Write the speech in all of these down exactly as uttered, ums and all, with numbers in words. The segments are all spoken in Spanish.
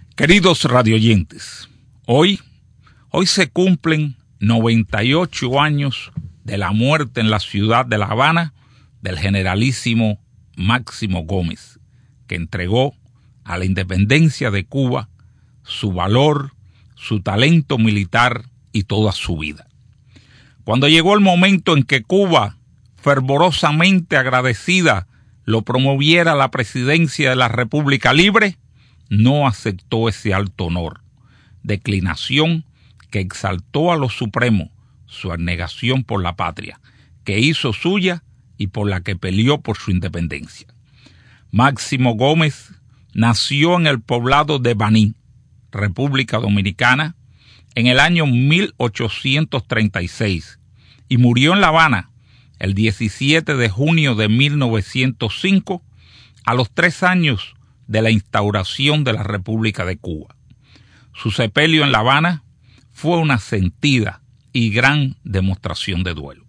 Queridos radioyentes, hoy, hoy se cumplen noventa y ocho años de la muerte en la ciudad de La Habana del generalísimo Máximo Gómez, que entregó a la independencia de Cuba su valor, su talento militar y toda su vida. Cuando llegó el momento en que Cuba, fervorosamente agradecida, lo promoviera a la presidencia de la República Libre, no aceptó ese alto honor, declinación que exaltó a lo supremo su abnegación por la patria, que hizo suya y por la que peleó por su independencia. Máximo Gómez nació en el poblado de Baní, República Dominicana, en el año mil ochocientos treinta y seis y murió en La Habana el diecisiete de junio de mil novecientos cinco, a los tres años de la instauración de la República de Cuba. Su sepelio en La Habana fue una sentida y gran demostración de duelo.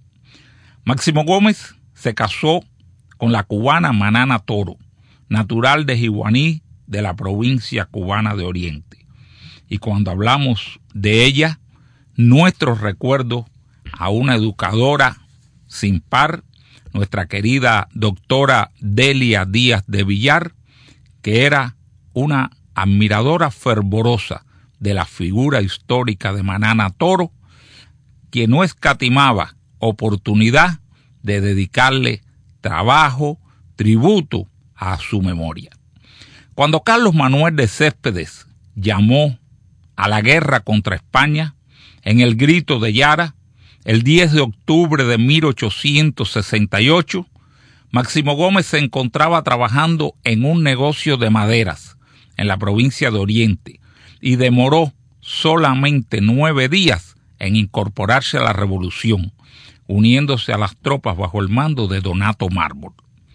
Máximo Gómez se casó con la cubana Manana Toro, natural de Jiguaní, de la provincia cubana de Oriente. Y cuando hablamos de ella, nuestro recuerdo a una educadora sin par, nuestra querida doctora Delia Díaz de Villar, que era una admiradora fervorosa de la figura histórica de Manana Toro, quien no escatimaba oportunidad de dedicarle trabajo, tributo a su memoria. Cuando Carlos Manuel de Céspedes llamó a la guerra contra España en el Grito de Yara, el diez de octubre de mil ochocientos sesenta y ocho, Máximo Gómez se encontraba trabajando en un negocio de maderas en la provincia de Oriente y demoró solamente nueve días en incorporarse a la revolución, uniéndose a las tropas bajo el mando de Donato Mármol.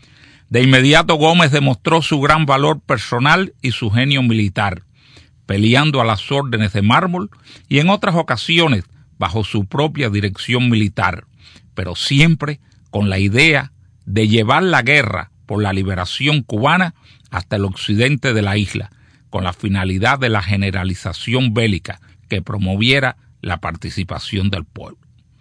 De inmediato Gómez demostró su gran valor personal y su genio militar, peleando a las órdenes de Mármol y en otras ocasiones bajo su propia dirección militar, pero siempre con la idea de llevar la guerra por la liberación cubana hasta el occidente de la isla, con la finalidad de la generalización bélica que promoviera la participación del pueblo.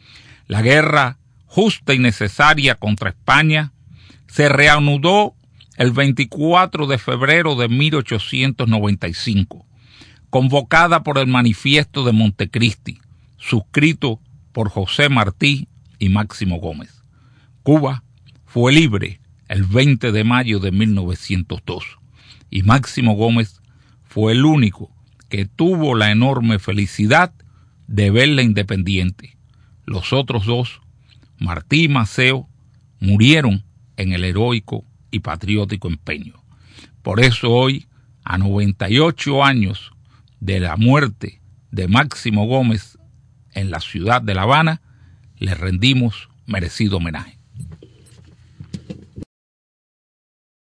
La guerra justa y necesaria contra España se reanudó el veinticuatro de febrero de mil ochocientos noventa y cinco, convocada por el Manifiesto de Montecristi, suscrito por José Martí y Máximo Gómez. Cuba fue libre el veinte de mayo de mil novecientos dos y Máximo Gómez fue el único que tuvo la enorme felicidad de verla independiente. Los otros dos, Martí y Maceo, murieron en el heroico y patriótico empeño. Por eso hoy, a noventa y ocho años de la muerte de Máximo Gómez en la ciudad de La Habana, le rendimos merecido homenaje.